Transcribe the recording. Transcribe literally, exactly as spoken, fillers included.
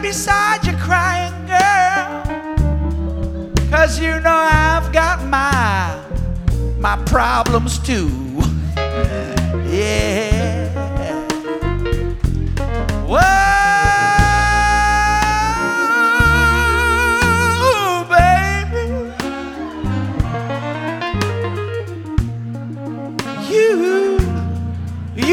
beside you crying, girl, 'cause you know I've got my, my problems too. Yeah.